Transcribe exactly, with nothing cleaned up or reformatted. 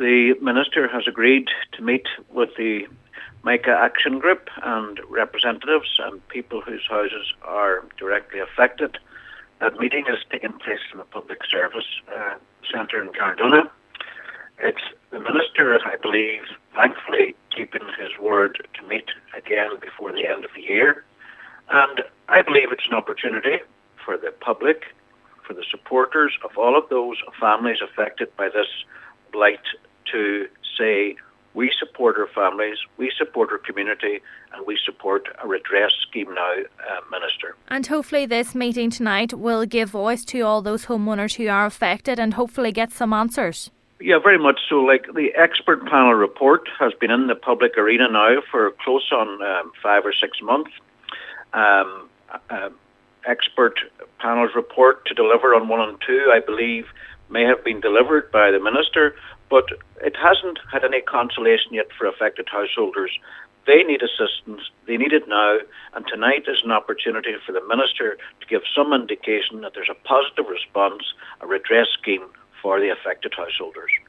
the Minister has agreed to meet with the Mica Action Group and representatives and people whose houses are directly affected. That meeting is taking place in the Public Service uh, Centre in Cardona. It's the Minister, I believe, thankfully keeping his word to meet again before the end of the year. And I believe it's an opportunity for the public, for the supporters of all of those families affected by this blight to say, we support our families, we support our community, and we support a redress scheme now, uh, Minister. And hopefully this meeting tonight will give voice to all those homeowners who are affected and hopefully get some answers. Yeah, very much so. Like, the expert panel report has been in the public arena now for close on um, five or six months. Um, uh, expert panel's report to deliver on one and two, I believe, may have been delivered by the Minister, but it hasn't had any consolation yet for affected householders. They need assistance, they need it now, and tonight is an opportunity for the Minister to give some indication that there's a positive response, a redress scheme for the affected householders.